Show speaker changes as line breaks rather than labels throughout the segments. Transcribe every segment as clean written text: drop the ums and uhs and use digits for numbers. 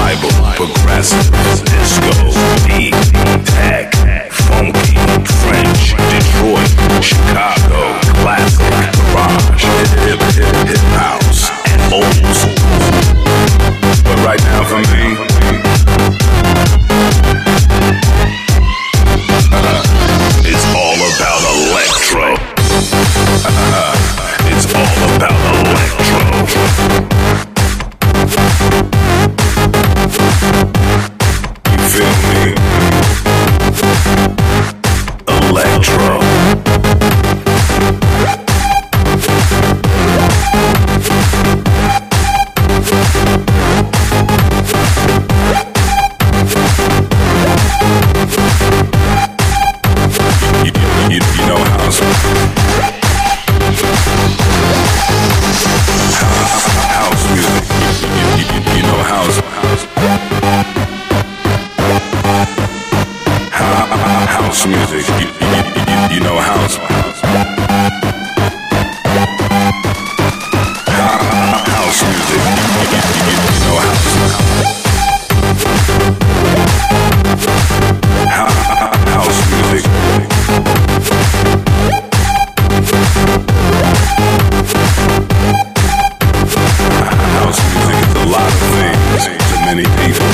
tribal, progressive, disco, deep, tech, funky, French, Detroit, Chicago, classic, garage, hip house, and old school. But right now for me, it's all about electro. It's all about electro. You feel me? Electro. You know house music. You know house music. You know house music. You know house music. House music is a lot of things to many people.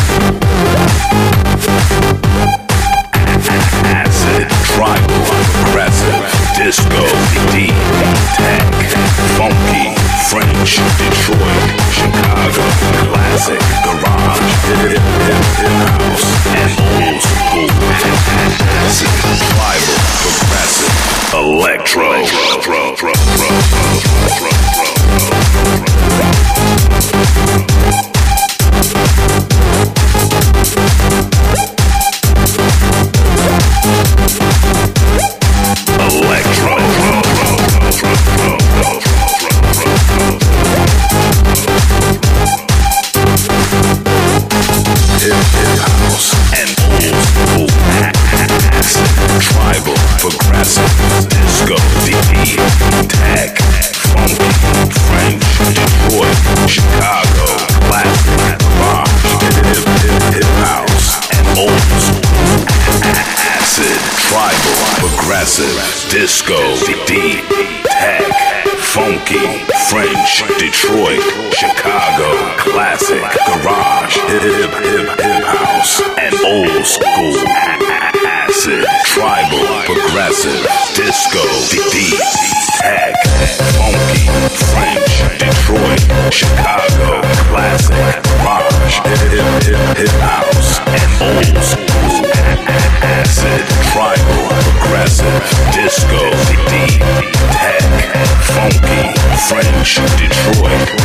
Acid, tribal, progressive, disco, deep, tech, funky, French, Detroit, Chicago, classic, garage, hip house, and old school. Acid, tribal, progressive, electro. Tribal, progressive, disco, deep, tech, funky, French, Detroit, Chicago, classic, garage, hip house, and old school. Acid, tribal, progressive, disco, deep, tech, funky, French, Detroit, Chicago, classic, garage, hip house, and old school. Acid, tribal, progressive, disco, deep, tech, funky, French, Detroit, Chicago, classic, garage, hip house, and old school. Acid, tribal, progressive, disco, deep, tech, funky, French, Detroit,